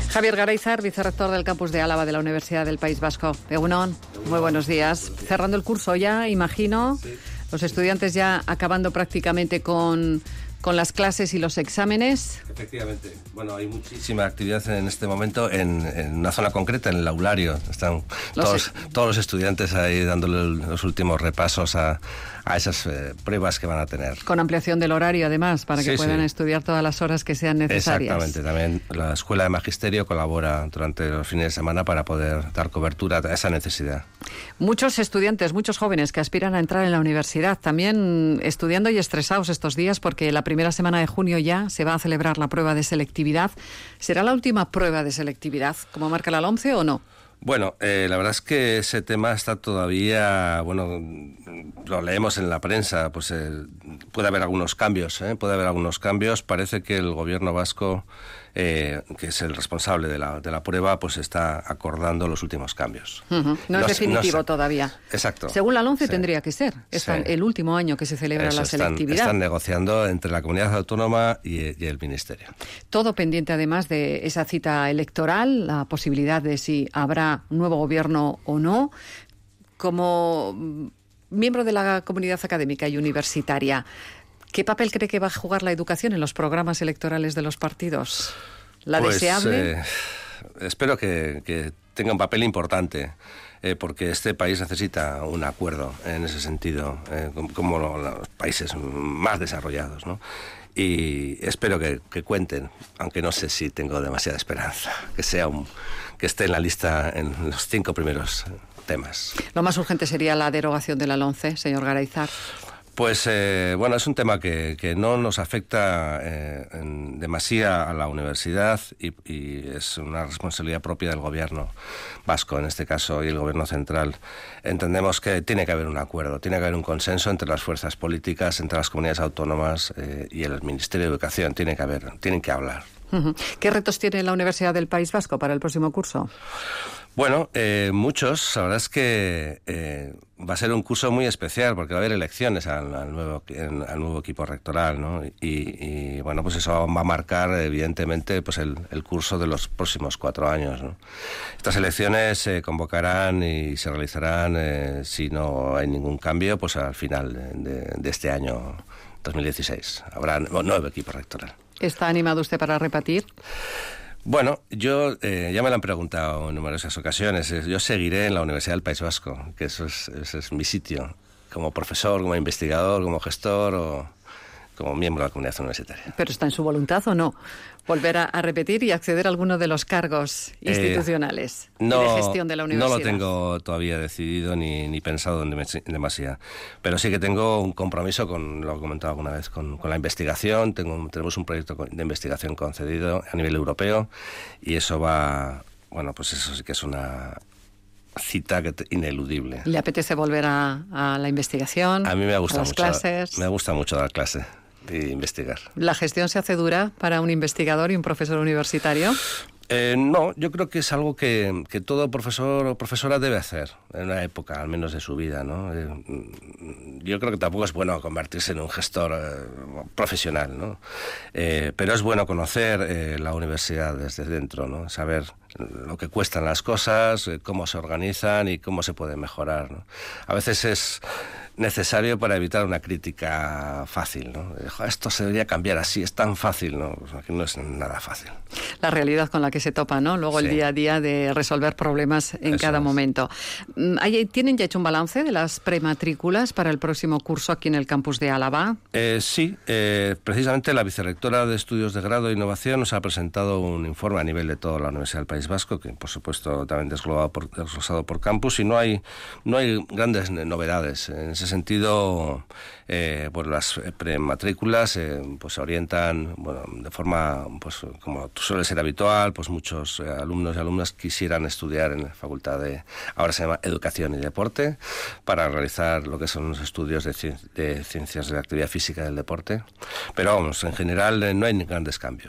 Javier Garayzar, vicerrector del campus de Álava de la Universidad del País Vasco. Egunon, muy buenos días. Cerrando el curso ya, imagino, los estudiantes ya acabando prácticamente con las clases y los exámenes. Efectivamente. Bueno, hay muchísima actividad en este momento en una zona concreta, en el aulario. Están todos los estudiantes ahí dándole los últimos repasos a esas pruebas que van a tener. Con ampliación del horario, además, para que puedan estudiar todas las horas que sean necesarias. Exactamente. También la Escuela de Magisterio colabora durante los fines de semana para poder dar cobertura a esa necesidad. Muchos estudiantes, muchos jóvenes que aspiran a entrar en la universidad, también estudiando y estresados estos días porque la primera semana de junio ya se va a celebrar la prueba de selectividad. ¿Será la última prueba de selectividad, como marca la LOMCE, o no? Bueno, la verdad es que ese tema está todavía, bueno, lo leemos en la prensa, pues puede haber algunos cambios, Parece que el gobierno vasco, que es el responsable de la prueba, pues está acordando los últimos cambios. No es definitivo todavía. Exacto. Según la LOMCE tendría que ser. Es el último año que se celebra la selectividad. Están negociando entre la comunidad autónoma y el ministerio. Todo pendiente además de esa cita electoral, la posibilidad de si habrá nuevo gobierno o no. Como miembro de la comunidad académica y universitaria, ¿qué papel cree que va a jugar la educación en los programas electorales de los partidos? ¿La deseable? Espero que tenga un papel importante, porque este país necesita un acuerdo en ese sentido, como los países más desarrollados, ¿no? Y espero que cuenten, aunque no sé si tengo demasiada esperanza, que esté en la lista en los 5 primeros temas. Lo más urgente sería la derogación de la LOMCE, señor Garayzar. Pues bueno, es un tema que no nos afecta en demasía a la universidad y es una responsabilidad propia del gobierno vasco, en este caso, y el gobierno central. Entendemos que tiene que haber un acuerdo, tiene que haber un consenso entre las fuerzas políticas, entre las comunidades autónomas y el Ministerio de Educación. Tienen que hablar. ¿Qué retos tiene la Universidad del País Vasco para el próximo curso? Bueno, muchos. La verdad es que va a ser un curso muy especial porque va a haber elecciones al nuevo equipo rectoral, ¿no? Y bueno, pues eso va a marcar evidentemente pues el curso de los próximos 4 años, ¿no? Estas elecciones se convocarán y se realizarán, si no hay ningún cambio, pues al final de este año 2016. Habrá un nuevo equipo rectoral. ¿Está animado usted para repetir? Bueno, yo ya me lo han preguntado en numerosas ocasiones. Yo seguiré en la Universidad del País Vasco, que ese es mi sitio, como profesor, como investigador, como gestor o como miembro de la comunidad universitaria. ¿Pero está en su voluntad o no volver a repetir y acceder a alguno de los cargos institucionales y de gestión de la universidad? No lo tengo todavía decidido ni pensado en demasía, pero sí que tengo un compromiso lo he comentado alguna vez, con la investigación. Tenemos un proyecto de investigación concedido a nivel europeo y eso pues eso sí que es una cita ineludible. ¿Le apetece volver a la investigación? A mí me gusta mucho. Clases. Me gusta mucho dar clase y investigar. ¿La gestión se hace dura para un investigador y un profesor universitario? No, yo creo que es algo que todo profesor o profesora debe hacer en una época, al menos de su vida, ¿no? Yo creo que tampoco es bueno convertirse en un gestor profesional, ¿no? Pero es bueno conocer la universidad desde dentro, ¿no? Saber lo que cuestan las cosas, cómo se organizan y cómo se pueden mejorar, ¿no? A veces es necesario para evitar una crítica fácil, ¿no? Esto se debería cambiar así, es tan fácil, ¿no? Pues aquí no es nada fácil. La realidad con la que se topa, ¿no? Luego el día a día de resolver problemas en cada momento. ¿Tienen ya hecho un balance de las prematrículas para el próximo curso aquí en el campus de Álava? Sí, precisamente la vicerrectora de Estudios de Grado e Innovación nos ha presentado un informe a nivel de toda la Universidad del País Vasco, que por supuesto también desglosado por campus, y no hay grandes novedades. En ese sentido, pues las prematrículas pues se orientan, bueno, de forma, pues como suele ser habitual, pues muchos alumnos y alumnas quisieran estudiar en la facultad ahora se llama Educación y Deporte, para realizar lo que son los estudios de ciencias de la actividad física y del deporte. Pero vamos, en general no hay grandes cambios.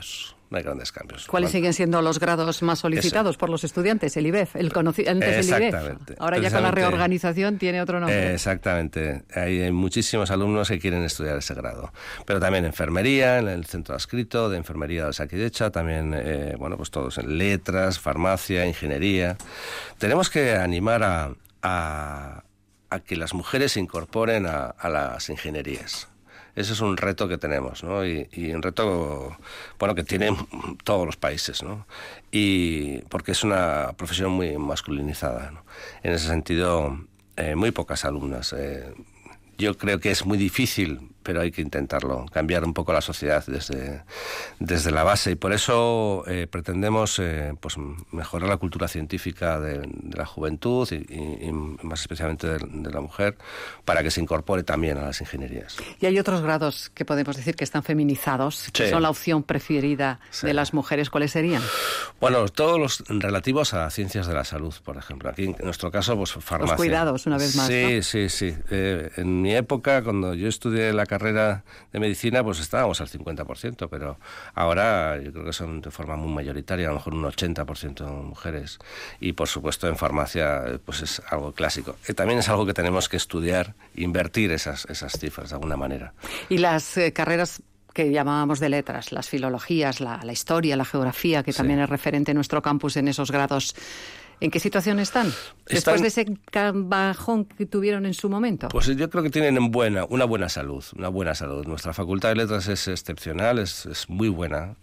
no hay grandes cambios. ¿Cuáles siguen siendo los grados más solicitados por los estudiantes? El IBEF, antes el IBEF. Ahora ya con la reorganización tiene otro nombre. Exactamente. Hay muchísimos alumnos que quieren estudiar ese grado. Pero también enfermería, en el centro adscrito de enfermería de Osakidecha, también, pues todos en letras, farmacia, ingeniería. Tenemos que animar a que las mujeres se incorporen a las ingenierías. Ese es un reto que tenemos, ¿no? Y un reto, que tienen todos los países, ¿no? Y porque es una profesión muy masculinizada, ¿no? En ese sentido, muy pocas alumnas. Yo creo que es muy difícil, pero hay que intentarlo, cambiar un poco la sociedad desde la base. Y por eso pretendemos mejorar la cultura científica de la juventud y más especialmente de la mujer, para que se incorpore también a las ingenierías. Y hay otros grados que podemos decir que están feminizados, que son la opción preferida de las mujeres. ¿Cuáles serían? Bueno, todos los relativos a ciencias de la salud, por ejemplo. Aquí, en nuestro caso, farmacia. Los cuidados, una vez más, Sí. En mi época, cuando yo estudié la carrera de medicina, pues estábamos al 50%, pero ahora yo creo que son de forma muy mayoritaria, a lo mejor un 80% mujeres. Y por supuesto en farmacia pues es algo clásico. También es algo que tenemos que estudiar, invertir esas cifras de alguna manera. Y las carreras que llamábamos de letras, las filologías, la historia, la geografía, que también es referente en nuestro campus en esos grados, ¿en qué situación están? Después de ese bajón que tuvieron en su momento. Pues yo creo que tienen una buena salud. Nuestra Facultad de Letras es excepcional, es muy buena,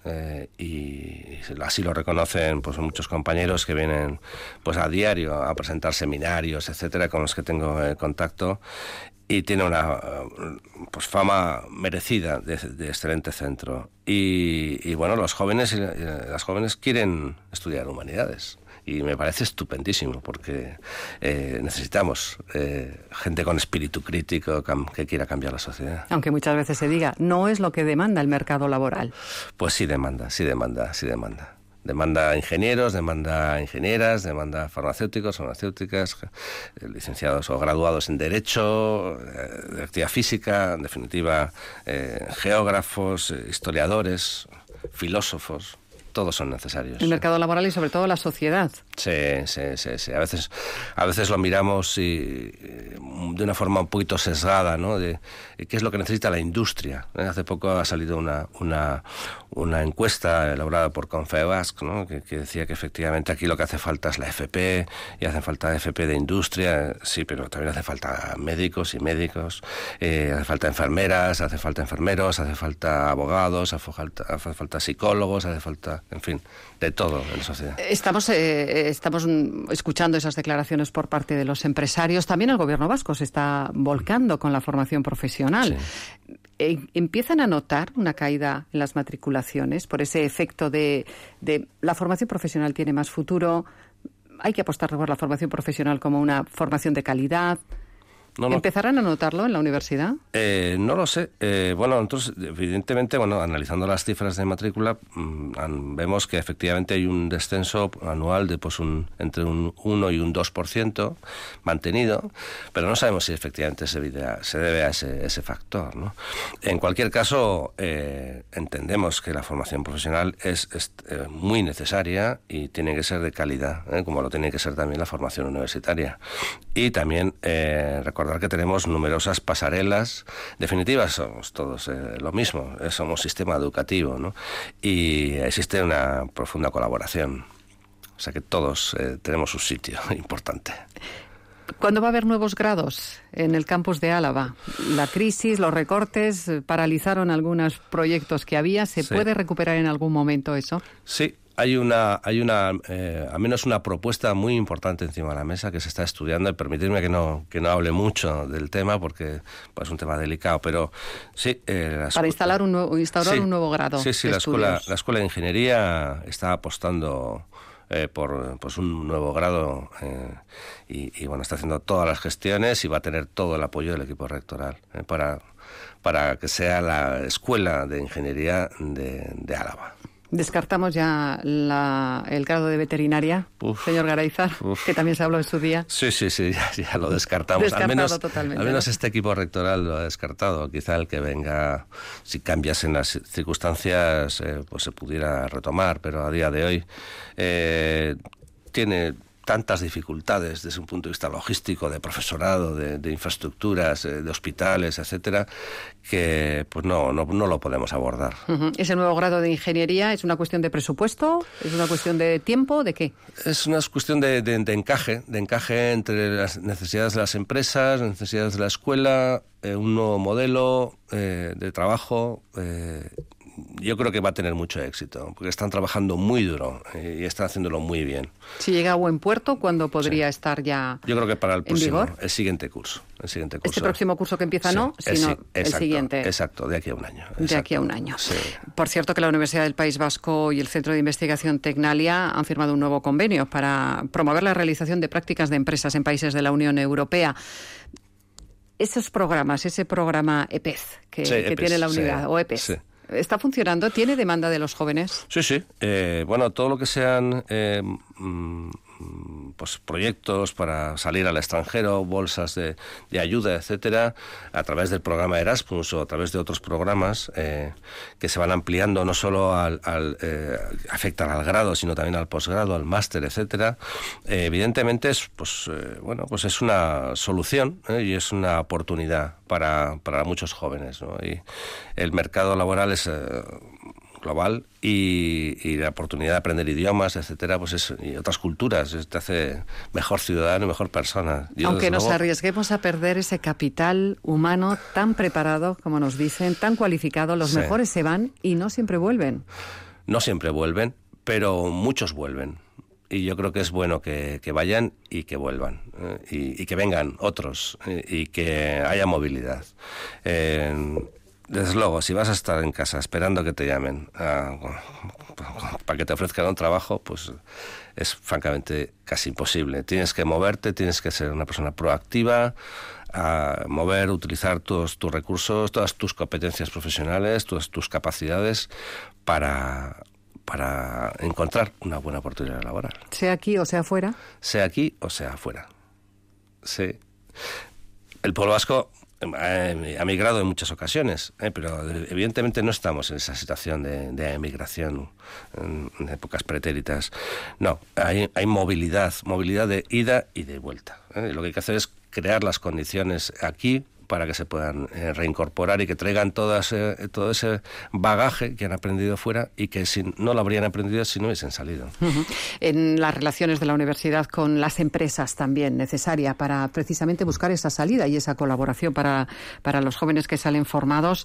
y así lo reconocen pues muchos compañeros que vienen pues a diario a presentar seminarios, etcétera, con los que tengo contacto. Y tiene una fama merecida de excelente centro. Y los jóvenes y las jóvenes quieren estudiar humanidades. Y me parece estupendísimo, porque necesitamos gente con espíritu crítico que quiera cambiar la sociedad. Aunque muchas veces se diga, no es lo que demanda el mercado laboral. Pues sí demanda. Demanda ingenieros, demanda ingenieras, demanda farmacéuticos, farmacéuticas, licenciados o graduados en Derecho, de actividad física, en definitiva, geógrafos, historiadores, filósofos. Todos son necesarios. El mercado laboral y sobre todo la sociedad. Sí. A veces lo miramos de una forma un poquito sesgada, ¿no? De qué es lo que necesita la industria. Hace poco ha salido una encuesta elaborada por Confebask, ¿no? que decía que efectivamente aquí lo que hace falta es la FP, y hace falta FP de industria, sí, pero también hace falta médicos y médicos, hace falta enfermeras, hace falta enfermeros, hace falta abogados, hace falta psicólogos, hace falta, en fin, de todo en la sociedad. Estamos escuchando esas declaraciones por parte de los empresarios. También el gobierno vasco se está volcando con la formación profesional. Sí. ¿Empiezan a notar una caída en las matriculaciones por ese efecto de la formación profesional tiene más futuro? ¿Hay que apostar por la formación profesional como una formación de calidad? No. ¿Empezarán a notarlo en la universidad? No lo sé. Nosotros, evidentemente, analizando las cifras de matrícula, vemos que efectivamente hay un descenso anual de entre un 1 y un 2% mantenido, pero no sabemos si efectivamente se debe a ese factor, ¿no? En cualquier caso, entendemos que la formación profesional es muy necesaria y tiene que ser de calidad, como lo tiene que ser también la formación universitaria. Y también recordar que tenemos numerosas pasarelas. En definitiva, somos todos lo mismo, somos sistema educativo, ¿no? Y existe una profunda colaboración. O sea que todos tenemos un sitio importante. ¿Cuándo va a haber nuevos grados en el campus de Álava? La crisis, los recortes, paralizaron algunos proyectos que había. ¿Se puede recuperar en algún momento eso? Sí. Hay al menos una propuesta muy importante encima de la mesa que se está estudiando, y permitirme que no hable mucho del tema porque es un tema delicado, pero sí. Para instaurar un nuevo grado. Sí, la escuela de Ingeniería está apostando por un nuevo grado y está haciendo todas las gestiones y va a tener todo el apoyo del equipo rectoral para que sea la escuela de Ingeniería de Álava. Descartamos ya el grado de veterinaria, señor Garayzar, que también se habló en su día. Sí, ya lo descartamos. Descartado totalmente. Al menos ¿no? este equipo rectoral lo ha descartado. Quizá el que venga, si cambiasen las circunstancias, pues se pudiera retomar, pero a día de hoy tiene tantas dificultades desde un punto de vista logístico, de profesorado, de infraestructuras, de hospitales, etcétera, que pues no lo podemos abordar. ¿Ese nuevo grado de ingeniería es una cuestión de presupuesto? ¿Es una cuestión de tiempo? ¿De qué? Es una cuestión de encaje entre las necesidades de las empresas, las necesidades de la escuela, un nuevo modelo de trabajo. Yo creo que va a tener mucho éxito, porque están trabajando muy duro y están haciéndolo muy bien. Si llega a buen puerto, ¿cuándo podría estar ya Yo creo que para el próximo, vigor? el siguiente curso. Este próximo curso que empieza sino el siguiente. Exacto, de aquí a un año. De aquí a un año. Sí. Por cierto, que la Universidad del País Vasco y el Centro de Investigación Tecnalia han firmado un nuevo convenio para promover la realización de prácticas de empresas en países de la Unión Europea. Esos programas, ese programa EPEZ que tiene la unidad, o EPEZ, ¿está funcionando? ¿Tiene demanda de los jóvenes? Sí. Bueno, todo lo que sean pues proyectos para salir al extranjero, bolsas de ayuda, etcétera, a través del programa Erasmus o a través de otros programas que se van ampliando, no solo afectan al grado, sino también al posgrado, al máster, etcétera. Evidentemente es es una solución y es una oportunidad para muchos jóvenes, ¿no? Y el mercado laboral es global y la oportunidad de aprender idiomas, etcétera, y otras culturas, te hace mejor ciudadano y mejor persona. Aunque nos arriesguemos a perder ese capital humano tan preparado, como nos dicen, tan cualificado, los mejores se van y no siempre vuelven. No siempre vuelven, pero muchos vuelven. Y yo creo que es bueno que vayan y que vuelvan, y que vengan otros, y que haya movilidad. Desde luego, si vas a estar en casa esperando que te llamen para que te ofrezcan un trabajo, pues es francamente casi imposible. Tienes que moverte, tienes que ser una persona proactiva, utilizar todos tus recursos, todas tus competencias profesionales, todas tus capacidades para encontrar una buena oportunidad laboral. Sea aquí o sea fuera. Sea aquí o sea fuera. Sí. El pueblo vasco ha migrado en muchas ocasiones, pero evidentemente no estamos en esa situación de emigración en épocas pretéritas. No, hay movilidad de ida y de vuelta. Lo que hay que hacer es crear las condiciones aquí para que se puedan reincorporar y que traigan todo ese bagaje que han aprendido fuera y que no lo habrían aprendido si no hubiesen salido. En las relaciones de la universidad con las empresas también necesaria para precisamente buscar esa salida y esa colaboración para los jóvenes que salen formados.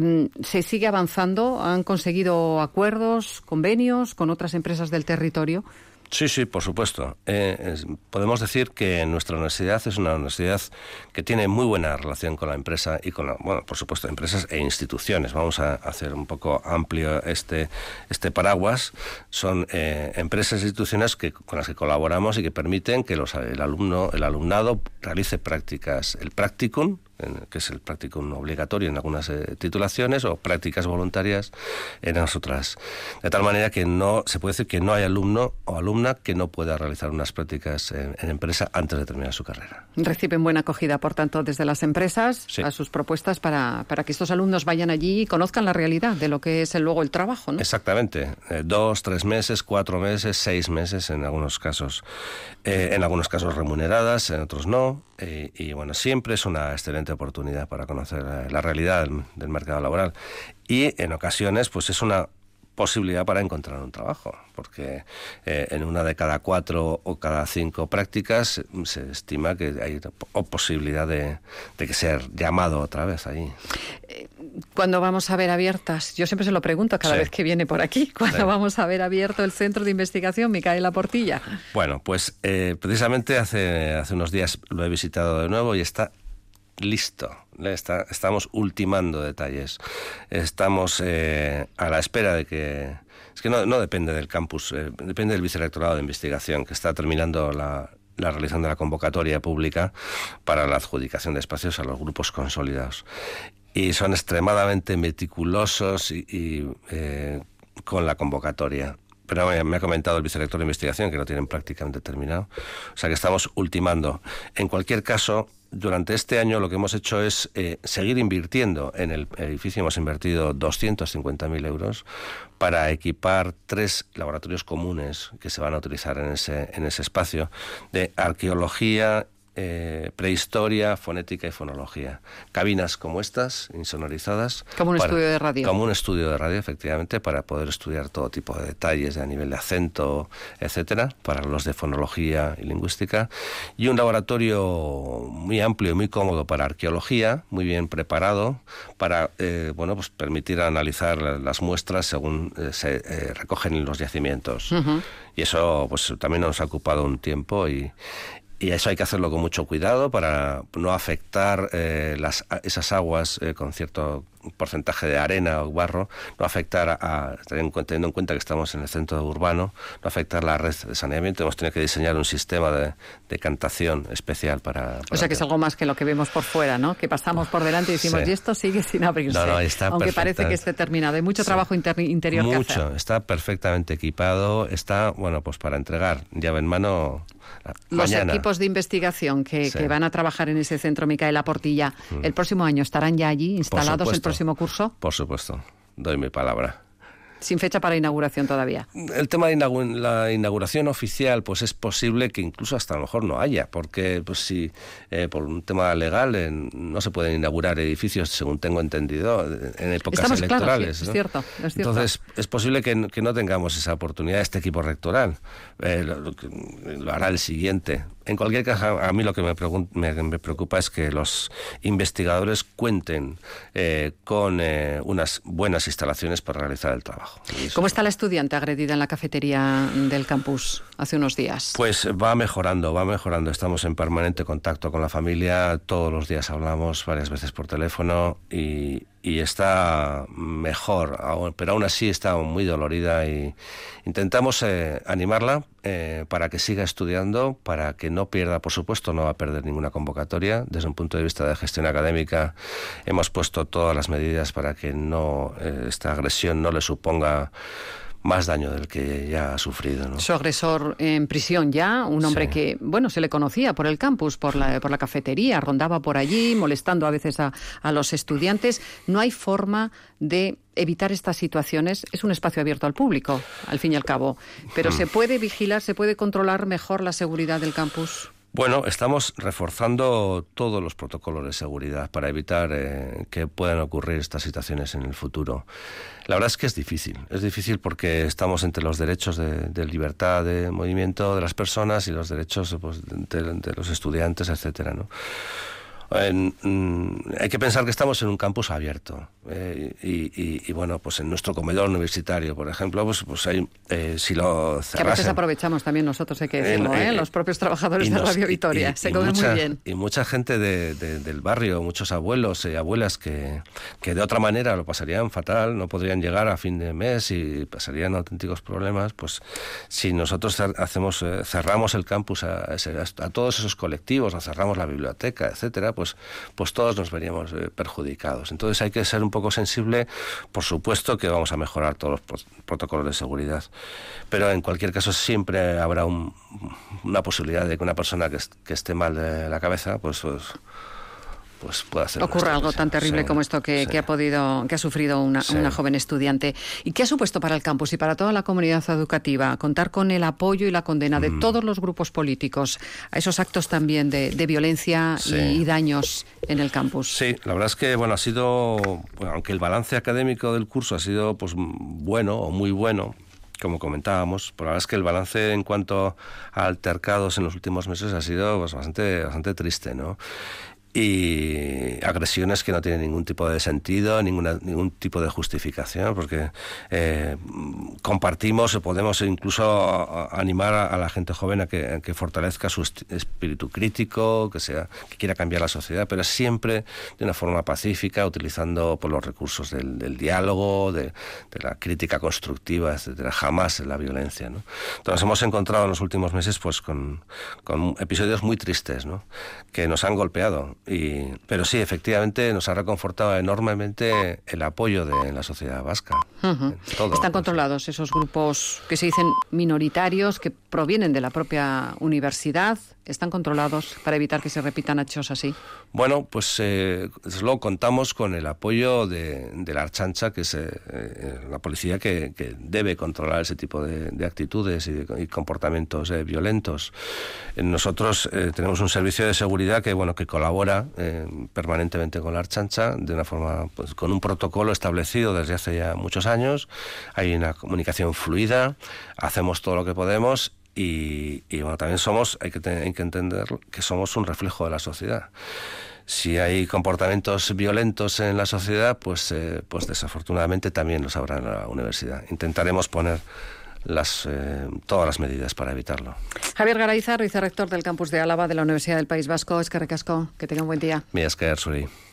¿Se sigue avanzando? ¿Han conseguido acuerdos, convenios con otras empresas del territorio? Sí, por supuesto. Podemos decir que nuestra universidad es una universidad que tiene muy buena relación con la empresa y por supuesto, empresas e instituciones. Vamos a hacer un poco amplio este paraguas. Son empresas e instituciones con las que colaboramos y que permiten que el alumnado realice prácticas, el practicum, que es el practicum obligatorio en algunas titulaciones, o prácticas voluntarias en las otras. De tal manera que se puede decir que no hay alumno o alumna que no pueda realizar unas prácticas en empresa antes de terminar su carrera. Reciben buena acogida, por tanto, desde las empresas a sus propuestas para que estos alumnos vayan allí y conozcan la realidad de lo que es luego el trabajo, ¿no? Exactamente. 2, 3 meses, 4 meses, 6 meses en algunos casos. En algunos casos remuneradas, en otros no. Y siempre es una excelente oportunidad para conocer la realidad del mercado laboral. Y en ocasiones, pues es una posibilidad para encontrar un trabajo, porque en una de cada 4 o cada 5 prácticas se estima que hay posibilidad de que sea llamado otra vez allí. ¿Cuándo vamos a ver abiertas? Yo siempre se lo pregunto cada vez que viene por aquí. ¿Cuándo vamos a ver abierto el Centro de Investigación Micaela Portilla? Bueno, pues precisamente hace unos días lo he visitado de nuevo y está listo. Estamos ultimando detalles. Estamos a la espera de que... Es que no depende del campus, depende del Vicerrectorado de Investigación, que está terminando la realización de la convocatoria pública para la adjudicación de espacios a los grupos consolidados. Y son extremadamente meticulosos y con la convocatoria. Pero me ha comentado el vicerrector de investigación que lo tienen prácticamente terminado. O sea que estamos ultimando. En cualquier caso, durante este año lo que hemos hecho es seguir invirtiendo en el edificio. Hemos invertido 250.000 euros para equipar 3 laboratorios comunes que se van a utilizar en ese espacio de arqueología, prehistoria, fonética y fonología. Cabinas como estas, insonorizadas. Como un estudio de radio. Como un estudio de radio, efectivamente, para poder estudiar todo tipo de detalles a nivel de acento, etcétera, para los de fonología y lingüística. Y un laboratorio muy amplio y muy cómodo para arqueología, muy bien preparado, para pues permitir analizar las muestras según se recogen en los yacimientos. Uh-huh. Y eso pues también nos ha ocupado un tiempo y eso hay que hacerlo con mucho cuidado para no afectar esas aguas con cierto porcentaje de arena o barro, no afectar teniendo en cuenta que estamos en el centro urbano, no afectar la red de saneamiento. Hemos tenido que diseñar un sistema de cantación especial para o sea que es algo más que lo que vemos por fuera, ¿no? Que pasamos por delante y decimos, y esto sigue sin abrirse. No, está aunque parece que esté terminado. Hay mucho trabajo interior que hacer. Mucho, está perfectamente equipado, está, pues para entregar llave en mano. Los mañana. Equipos de investigación que van a trabajar en ese centro Micaela Portilla, ¿el próximo año estarán ya allí instalados el próximo curso? Por supuesto, doy mi palabra. Sin fecha para inauguración todavía. El tema de la inauguración oficial, pues es posible que incluso hasta a lo mejor no haya, porque pues si por un tema legal no se pueden inaugurar edificios, según tengo entendido, en épocas electorales. Claro, sí, ¿no? es cierto. Entonces es posible que no tengamos esa oportunidad, este equipo rectoral. Lo hará el siguiente. En cualquier caso, a mí lo que me preocupa es que los investigadores cuenten con unas buenas instalaciones para realizar el trabajo. ¿Cómo está la estudiante agredida en la cafetería del campus hace unos días? Pues va mejorando. Estamos en permanente contacto con la familia. Todos los días hablamos varias veces por teléfono y está mejor, pero aún así está muy dolorida y intentamos animarla para que siga estudiando, para que no pierda, por supuesto no va a perder ninguna convocatoria. Desde un punto de vista de gestión académica hemos puesto todas las medidas para que esta agresión no le suponga más daño del que ya ha sufrido, ¿no? Su agresor en prisión ya, un hombre que, se le conocía por el campus, por la cafetería, rondaba por allí, molestando a veces a los estudiantes. No hay forma de evitar estas situaciones. Es un espacio abierto al público, al fin y al cabo. Pero ¿se puede vigilar, se puede controlar mejor la seguridad del campus? Bueno, estamos reforzando todos los protocolos de seguridad para evitar que puedan ocurrir estas situaciones en el futuro. La verdad es que es difícil porque estamos entre los derechos de libertad de movimiento de las personas y los derechos de los estudiantes, etcétera, ¿no? Hay que pensar que estamos en un campus abierto y pues en nuestro comedor universitario, por ejemplo, pues hay, si lo cerrasen... Que a veces aprovechamos también nosotros, hay que decirlo, los propios trabajadores de Radio Vitoria, se comen muy bien. Y mucha gente del barrio, muchos abuelos y abuelas que de otra manera lo pasarían fatal, no podrían llegar a fin de mes y pasarían auténticos problemas, pues si nosotros cerramos el campus a todos esos colectivos, o cerramos la biblioteca, etcétera, pues todos nos veríamos perjudicados. Entonces hay que ser un poco sensible. Por supuesto que vamos a mejorar todos los protocolos de seguridad, pero en cualquier caso siempre habrá una posibilidad de que una persona que esté mal de la cabeza pues puede hacer ocurra algo tan terrible como esto que ha sufrido una joven estudiante. ¿Y qué ha supuesto para el campus y para toda la comunidad educativa contar con el apoyo y la condena de todos los grupos políticos a esos actos también de violencia y daños en el campus? Sí, la verdad es que ha sido, aunque el balance académico del curso ha sido bueno o muy bueno, como comentábamos, pero la verdad es que el balance en cuanto a altercados en los últimos meses ha sido bastante triste, ¿no? Y agresiones que no tienen ningún tipo de sentido, ningún tipo de justificación, porque compartimos, podemos incluso animar a la gente joven a que fortalezca su espíritu crítico, que quiera cambiar la sociedad, pero siempre de una forma pacífica, utilizando los recursos del diálogo, de la crítica constructiva, etcétera, jamás la violencia, ¿no? Entonces hemos encontrado en los últimos meses con episodios muy tristes, ¿no? Que nos han golpeado. Pero sí, efectivamente nos ha reconfortado enormemente el apoyo de la sociedad vasca. ¿Están controlados esos grupos que se dicen minoritarios, que provienen de la propia universidad? ¿Están controlados para evitar que se repitan hechos así? Bueno, pues desde luego contamos con el apoyo de la Ertzaintza, que es la policía que debe controlar ese tipo de actitudes y comportamientos violentos. Nosotros tenemos un servicio de seguridad que colabora permanentemente con la Ertzaintza de una forma, pues, con un protocolo establecido desde hace ya muchos años. Hay una comunicación fluida, hacemos todo lo que podemos. Y bueno, también hay que entender que somos un reflejo de la sociedad. Si hay comportamientos violentos en la sociedad, pues desafortunadamente también los habrá en la universidad. Intentaremos poner todas las medidas para evitarlo. Javier Garayzar, vicerrector del campus de Álava de la Universidad del País Vasco. Eskerrik asko, que tenga un buen día. Mila esker zuri.